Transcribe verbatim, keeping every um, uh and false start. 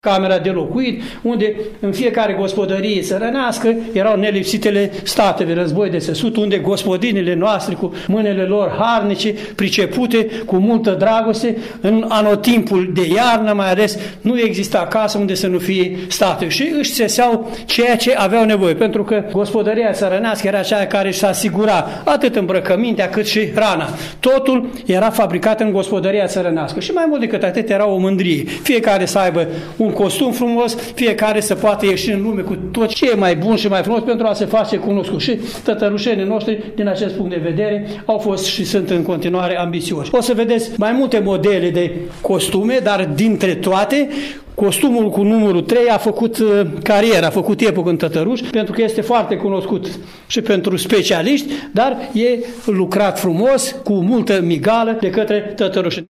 camera de locuit, unde în fiecare gospodărie țărănească erau nelipsitele state de război de țesut, unde gospodinile noastre cu mâinile lor harnice, pricepute, cu multă dragoste, în anotimpul de iarnă mai ales, nu exista casă unde să nu fie state și își țeseau ceea ce aveau nevoie, pentru că gospodăria țărănească era cea care își asigura atât îmbrăcămintea cât și hrana. Totul era fabricat în gospodăria țărănească și mai mult decât atât era o mândrie. Fiecare să aibă un costum frumos, fiecare să poată ieși în lume cu tot ce e mai bun și mai frumos pentru a se face cunoscut. Și tătărușenii noștri, din acest punct de vedere, au fost și sunt în continuare ambițioși. O să vedeți mai multe modele de costume, dar dintre toate, costumul cu numărul trei a făcut uh, carieră, a făcut epocă în Tătăruș, pentru că este foarte cunoscut și pentru specialiști, dar e lucrat frumos, cu multă migală de către tătăruși.